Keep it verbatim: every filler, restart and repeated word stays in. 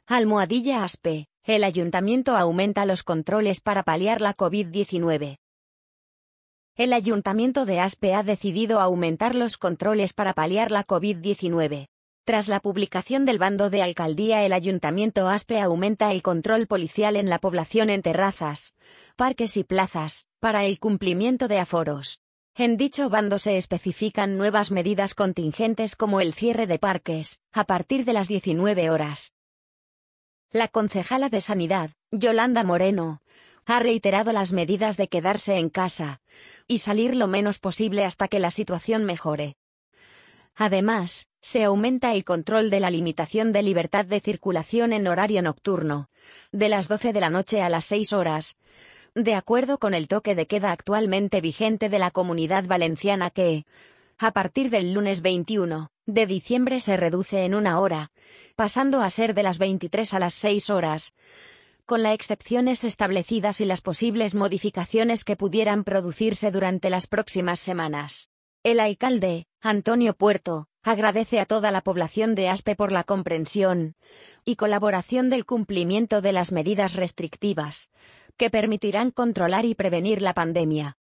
Almohadilla Aspe, el ayuntamiento aumenta los controles para paliar la COVID diecinueve. El ayuntamiento de Aspe ha decidido aumentar los controles para paliar la COVID diecinueve. Tras la publicación del bando de alcaldía, el ayuntamiento Aspe aumenta el control policial en la población en terrazas, parques y plazas, para el cumplimiento de aforos. En dicho bando se especifican nuevas medidas contingentes como el cierre de parques, a partir de las diecinueve horas. La concejala de Sanidad, Yolanda Moreno, ha reiterado las medidas de quedarse en casa y salir lo menos posible hasta que la situación mejore. Además, se aumenta el control de la limitación de libertad de circulación en horario nocturno, de las doce de la noche a las seis horas, de acuerdo con el toque de queda actualmente vigente de la Comunidad Valenciana que, a partir del lunes veintiuno de diciembre se reduce en una hora, pasando a ser de las veintitrés a las seis horas, con las excepciones establecidas y las posibles modificaciones que pudieran producirse durante las próximas semanas. El alcalde, Antonio Puerto, agradece a toda la población de Aspe por la comprensión y colaboración del cumplimiento de las medidas restrictivas, que permitirán controlar y prevenir la pandemia.